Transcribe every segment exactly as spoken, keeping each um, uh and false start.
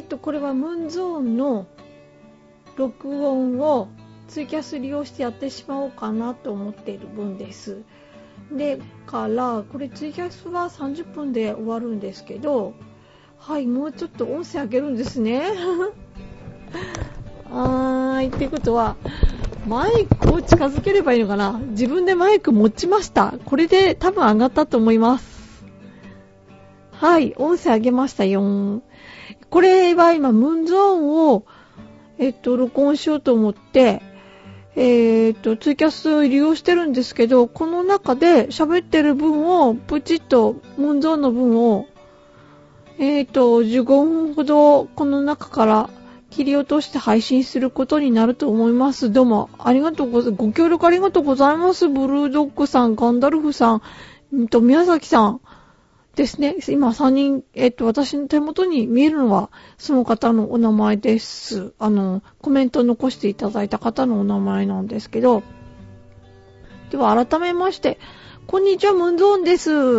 と、これはムーンゾーンの録音をツイキャス利用してやってしまおうかなと思っている分です。でから、これツイキャスはさんじゅっぷんで終わるんですけど、はい、もうちょっと音声上げるんですね。はーい、ってことは、マイクを近づければいいのかな。自分でマイク持ちました。これで多分上がったと思います。はい、音声上げましたよ。これは今、ムーンゾーンを、えっと、録音しようと思って、えっと、ツイキャスを利用してるんですけど、この中で喋ってる分を、プチッと、ムーンゾーンの分を、えっと、じゅうごふんほど、この中から切り落として配信することになると思います。どうも、ありがとうございます。ご協力ありがとうございます。ブルードッグさん、ガンダルフさん、んと、宮崎さんですね。今さんにん、えっと、私の手元に見えるのは、その方のお名前です。あの、コメント残していただいた方のお名前なんですけど、では改めまして、こんにちは、ムーンゾーンです。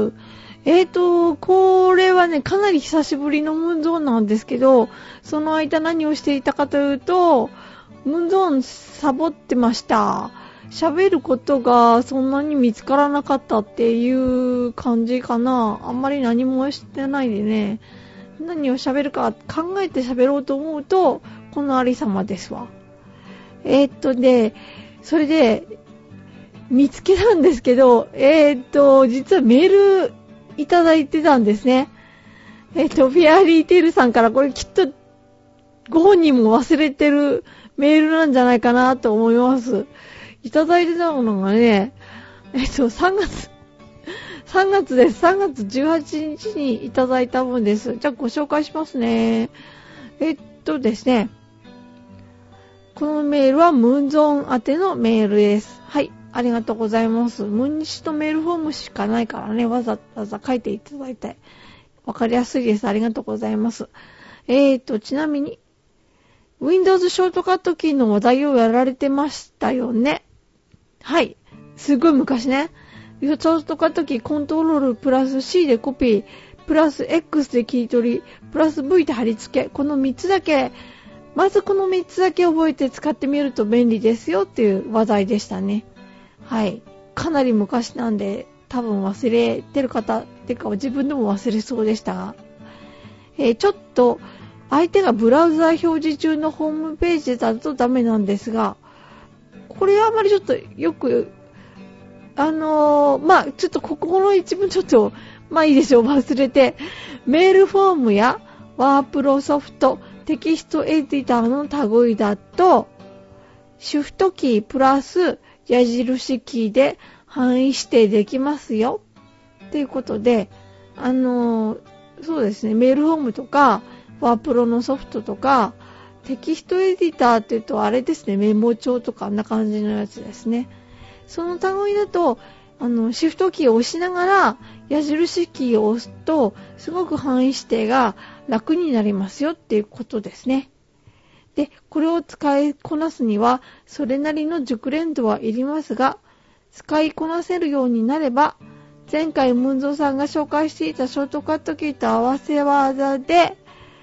えっと、これはね、かなり久しぶりのムーンゾーンなんですけど、その間何をしていたかというと、ムーンゾーンサボってました。喋ることがそんなに見つからなかったっていう感じかな。あんまり何もしてないでね、何を喋るか考えて喋ろうと思うと、このありさまですわ。えー、っとで、それで、見つけたんですけど、えー、っと、実はメールいただいてたんですね。えー、っと、フェアリーテールさんからこれきっとご本人も忘れてるメールなんじゃないかなと思います。いただいてたものがね、えっと、さんがつ、さんがつです。さんがつじゅうはちにちにいただいた分です。じゃあご紹介しますね。えっとですね、このメールはムーンゾーン宛てのメールです。はい。ありがとうございます。ムーン西とメールフォームしかないからね、わざわざ書いていただいて。わかりやすいです。ありがとうございます。えーと、ちなみに、Windows ショートカットキーの話題をやられてましたよね。はい。すごい昔ね。ショートカットキーコントロールプラス C でコピー、プラス X で切り取り、プラス V で貼り付け。このみっつだけ、まずこのみっつだけ覚えて使ってみると便利ですよっていう話題でしたね。はい。かなり昔なんで、多分忘れてる方、っていうか自分でも忘れそうでしたが、えー、ちょっと相手がブラウザ表示中のホームページだとダメなんですが、これあんまりちょっとよく、あのー、まあちょっとここの一文ちょっと、まあいいでしょう、忘れて、メールフォームやワープロソフト、テキストエディターの類だと、シフトキープラス矢印キーで範囲指定できますよ。ということで、あのー、そうですね、メールフォームとか、ワープロのソフトとか、テキストエディターって言うとあれですね、メモ帳とかあんな感じのやつですね。その類だと、あの、シフトキーを押しながら矢印キーを押すと、すごく範囲指定が楽になりますよっていうことですね。で、これを使いこなすには、それなりの熟練度はいりますが、使いこなせるようになれば、前回ムンゾーさんが紹介していたショートカットキーと合わせ技で、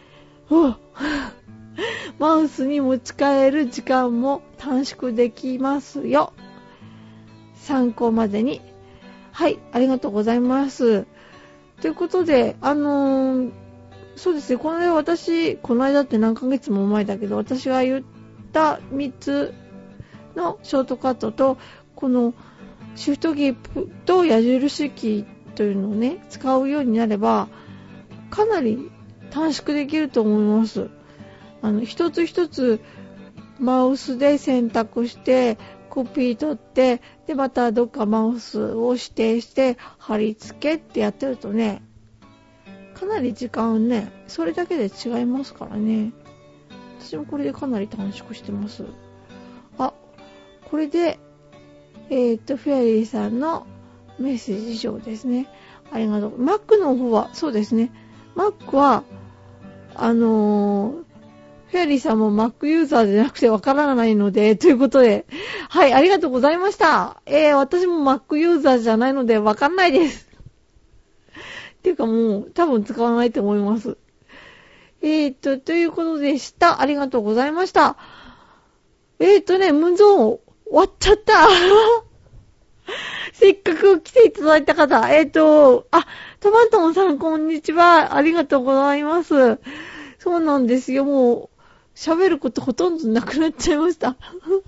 マウスに持ち帰る時間も短縮できますよ。参考までに。はい、ありがとうございます。ということで、あのー、そうですね、この間私、この間って何ヶ月も前だけど、私が言ったみっつのショートカットと、このシフトキーと矢印キーというのをね、使うようになれば、かなり短縮できると思います。あの、一つ一つマウスで選択して、コピー取って、で、またどっかマウスを指定して、貼り付けってやってるとね、かなり時間ね、それだけで違いますからね。私もこれでかなり短縮してます。あ、これで、えー、っと、フェアリーさんのメッセージ以上ですね。ありがとう。Mac の方は、そうですね。Mac は、あのー、フェアリーさんも Mac ユーザーじゃなくてわからないので、ということで、はい、ありがとうございました。えー、私も Mac ユーザーじゃないのでわかんないです。っていうかもう、多分使わないと思います。 えーと、ということでした。ありがとうございました。えーとね、ムンゾーン終わっちゃった。せっかく来ていただいた方、えーと、あ、トマトンさんこんにちは。ありがとうございます。そうなんですよ。もう、喋ることほとんどなくなっちゃいました。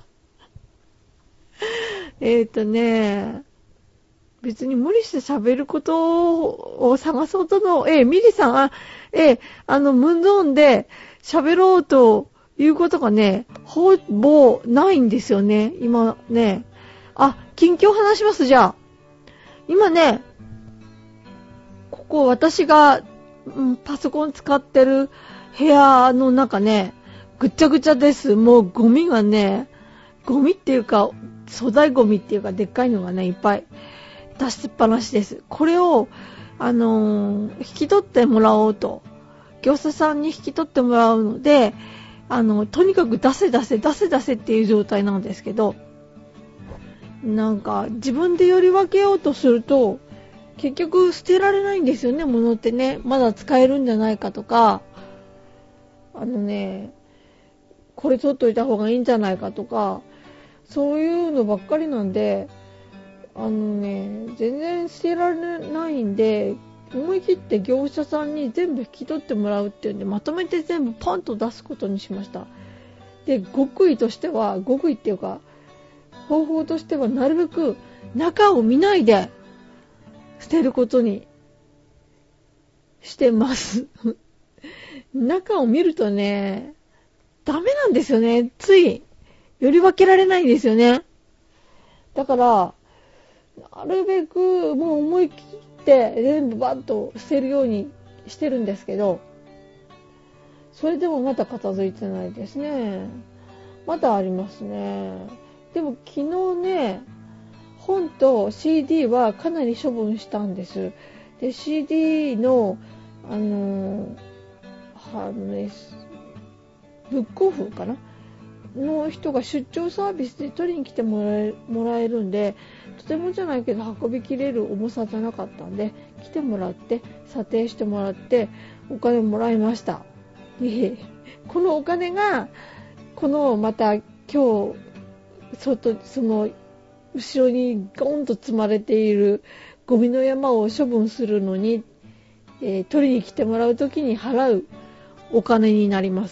えーとね、別に無理して喋ることを探そうとの、えー、ミリさん、あ、えー、あの、ムンゾーンで喋ろうということがね、ほぼないんですよね、今ね。あ、近況話します、じゃあ。今ね、ここ私が、うん、パソコン使ってる部屋の中ね、ぐっちゃぐちゃです。もうゴミがね、ゴミっていうか、粗大ゴミっていうか、でっかいのがね、いっぱい出しっぱなしです。これを、あのー、引き取ってもらおうと。業者さんに引き取ってもらうので、あの、とにかく出せ出せ出せ出せっていう状態なんですけど、なんか自分でより分けようとすると結局捨てられないんですよね、物ってね。まだ使えるんじゃないかとか、あのね、これ取っといた方がいいんじゃないかとか、そういうのばっかりなんで、あのね、全然捨てられないんで、思い切って業者さんに全部引き取ってもらうっていうんで、まとめて全部パンと出すことにしました。で、極意としては、極意っていうか、方法としてはなるべく中を見ないで捨てることにしてます中を見るとね、ダメなんですよね。ついより分けられないんですよね。だからなるべくもう思い切って全部バッと捨てるようにしてるんですけど、それでもまだ片付いてないですね。まだありますね。でも昨日ね、本と シーディー はかなり処分したんです。で シーディー のあのー、あのね、ブックオフかなの人が出張サービスで取りに来てもらえ、もらえるんで、とてもじゃないけど運びきれる重さじゃなかったんで、来てもらって査定してもらってお金もらいました。でこのお金がこのまた今日外その後ろにゴンと積まれているゴミの山を処分するのに、えー、取りに来てもらうときに払うお金になります。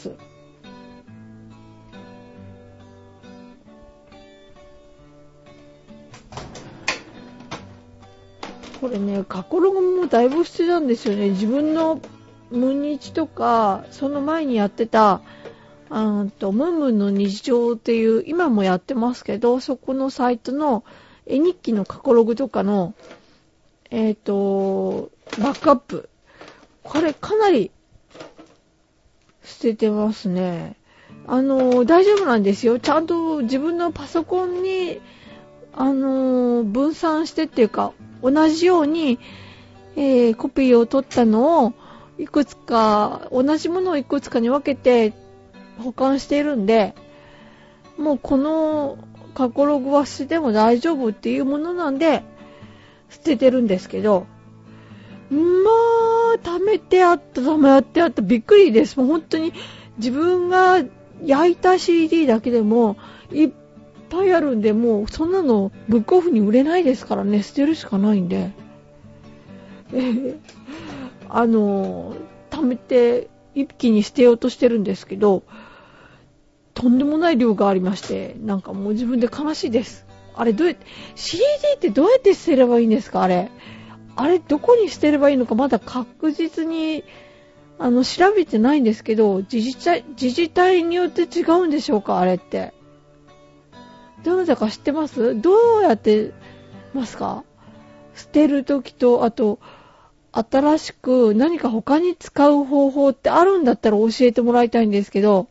これね、過去ログもだいぶ必要なんですよね。自分のムン日とか、その前にやってた、あとムンムンの日常っていう、今もやってますけど、そこのサイトの絵日記の過去ログとかの、えっと、バックアップ。これかなり捨ててますね。あの、大丈夫なんですよ。ちゃんと自分のパソコンに、あの、分散してっていうか、同じように、えー、コピーを取ったのをいくつか、同じものをいくつかに分けて保管しているんで、もうこの過去ログは捨てても大丈夫っていうものなんで捨ててるんですけど、まあ貯めてあった貯めてあったびっくりです。もう本当に自分が焼いた シーディー だけでもいっぱいあるんで、もうそんなのブックオフに売れないですからね、捨てるしかないんで、えー、あの貯めて一気に捨てようとしてるんですけど、とんでもない量がありまして、なんかもう自分で悲しいです。あれどうやって シーディー ってどうやって捨てればいいんですか？あれあれどこに捨てればいいのかまだ確実にあの調べてないんですけど、自治体自治体によって違うんでしょうか？あれってどなたか知ってます？どうやってますか？捨てるときと、あと新しく何か他に使う方法ってあるんだったら教えてもらいたいんですけど、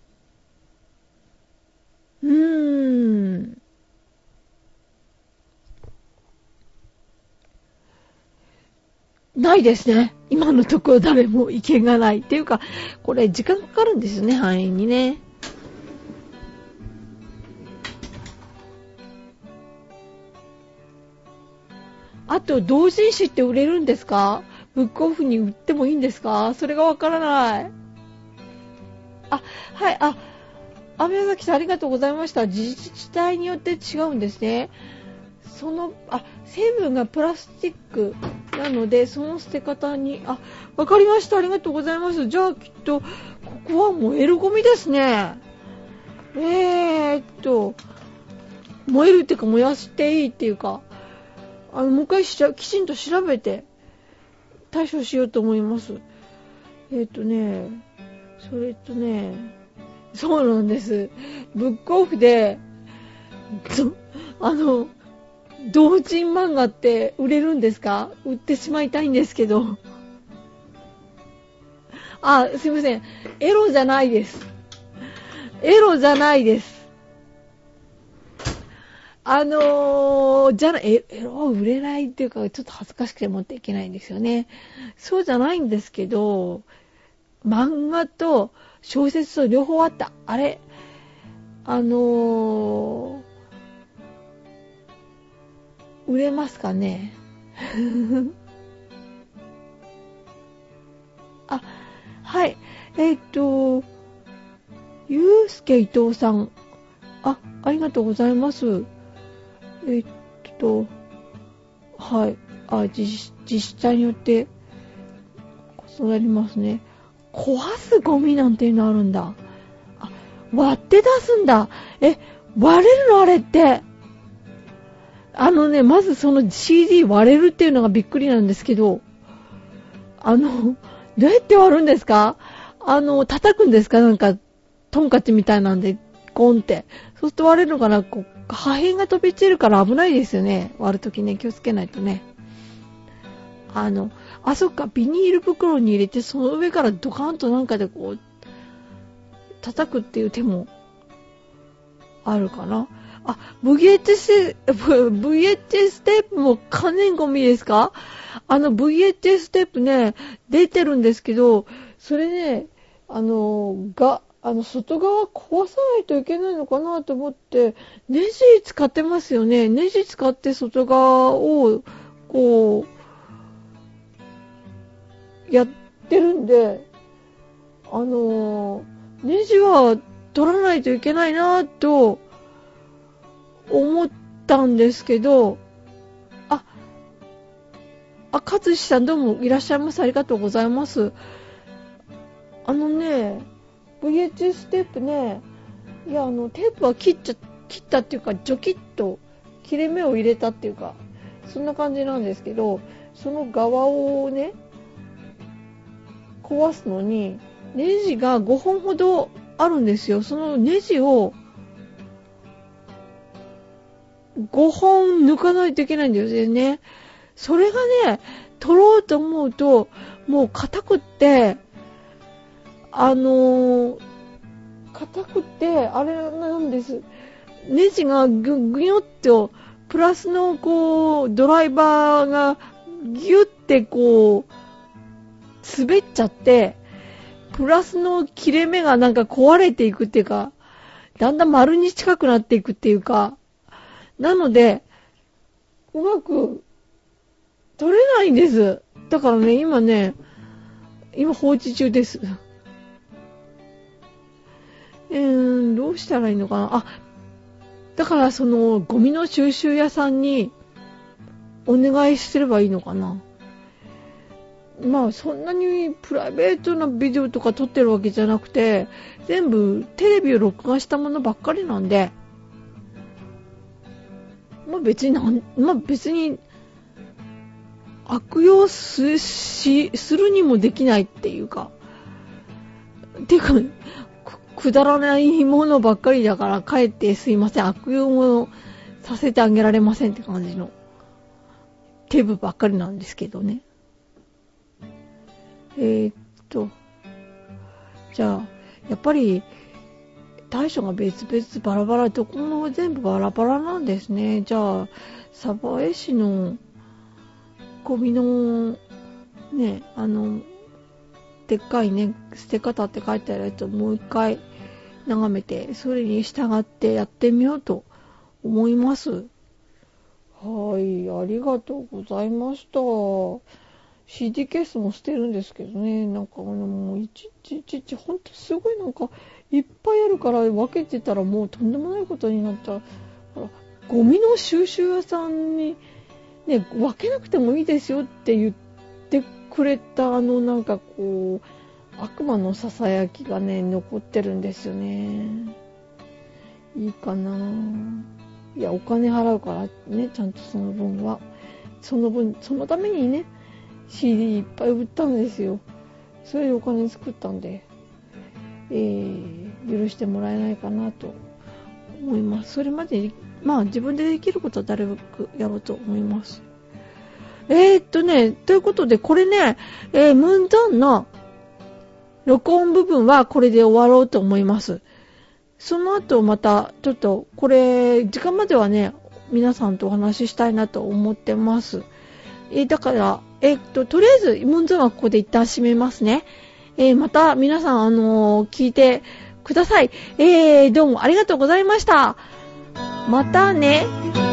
うーんないですね。今のところ誰も意見がないっていうか、これ時間かかるんですよね、範囲にね。あと同人誌って売れるんですか？ブックオフに売ってもいいんですか？それがわからない。 あ、はい、あ、あ、宮崎さんありがとうございました。自治体によって違うんですね。その、あ、成分がプラスチックなので、その捨て方に、あ、わかりました。ありがとうございます。じゃあきっと、ここは燃えるゴミですね。えーっと、燃えるっていうか燃やしていいっていうか、あの、もう一回しちゃきちんと調べて対処しようと思います。えーっとね、それとね、そうなんです。ブックオフで、あの、同人漫画って売れるんですか？売ってしまいたいんですけど。あ、すいません。エロじゃないです。エロじゃないです。あのー、じゃな、エロ売れないっていうか、ちょっと恥ずかしくて持っていけないんですよね。そうじゃないんですけど、漫画と小説と両方あった。あれ、あのー、売れますかね。あ、はい。えっと、ゆうすけ伊藤さん。あ、ありがとうございます。えっと、はい。あ、自治、自治体によって、そうなりますね。壊すゴミなんていうのあるんだ。あ、割って出すんだ。え、割れるのあれって。あのね、まずその シーディー 割れるっていうのがびっくりなんですけど、あの、どうやって割るんですか？あの、叩くんですか？なんか、トンカチみたいなんで、ゴンって。そうすると割れるのかな？こう破片が飛び散るから危ないですよね。割るときね、気をつけないとね。あの、あ、そっか、ビニール袋に入れて、その上からドカンとなんかでこう、叩くっていう手もあるかな。あ、ブイエイチエス、ブイエイチエス テープも可燃ゴミですか？あの ブイエイチエス テープね、出てるんですけど、それね、あの、が、あの、外側壊さないといけないのかなと思って、ネジ使ってますよね。ネジ使って外側を、こう、やってるんで、あの、ネジは取らないといけないなと思ったんですけど、あ、あ、かつしさんどうもいらっしゃいます。ありがとうございます。あのね、ブイエイチエス テープね、いや、あの、テープは切っちゃ、切ったっていうか、ジョキッと切れ目を入れたっていうか、そんな感じなんですけど、その側をね、壊すのに、ネジがごほんほどあるんですよ。そのネジをごほん抜かないといけないんですよね。それがね、取ろうと思うと、もう硬くって、あのー、硬くって、あれなんです。ネジがぐ、ぐよっと、プラスのこう、ドライバーがギュってこう、滑っちゃって、プラスの切れ目がなんか壊れていくっていうか、だんだん丸に近くなっていくっていうか、なので、うまく取れないんです。だからね、今ね、今放置中です。えー、どうしたらいいのかな。あ、だからそのゴミの収集屋さんにお願いすればいいのかな。まあそんなにプライベートなビデオとか撮ってるわけじゃなくて、全部テレビを録画したものばっかりなんで、まあ別になん、まあ別に悪用すしするにもできないっていうか、っていうか、く、くだらないものばっかりだから、かえってすいません、悪用もさせてあげられませんって感じのテープばっかりなんですけどね。えー、っと、じゃあ、やっぱり、対処が別々バラバラ、どこも全部バラバラなんですね。じゃあ、鯖江市のゴミの、ね、あの、でっかいね、捨て方って書いてあるやつをもう一回眺めて、それに従ってやってみようと思います。はい、ありがとうございました。 シーディー ケースも捨てるんですけどね、なんかあのもういちいちいちいちほんとすごいなんかいっぱいあるから分けてたらもうとんでもないことになっちゃう。ほらゴミの収集屋さんにね、分けなくてもいいですよって言ってくれたあのなんかこう悪魔のささやきがね残ってるんですよね。いいかな。いやお金払うからね、ちゃんとその分はその分そのためにね シーディー いっぱい売ったんですよ。それでお金作ったんで、えー、許してもらえないかなと思います。それまでにまあ自分でできることは誰もやろうと思います。えー、っとね、ということでこれね、えー、ムンザンの録音部分はこれで終わろうと思います。その後またちょっとこれ時間まではね皆さんとお話ししたいなと思ってます。えー、だからえー、っととりあえずムンザンはここで一旦締めますね。えー、また皆さんあのー、聞いてください。えー、どうもありがとうございました。またね。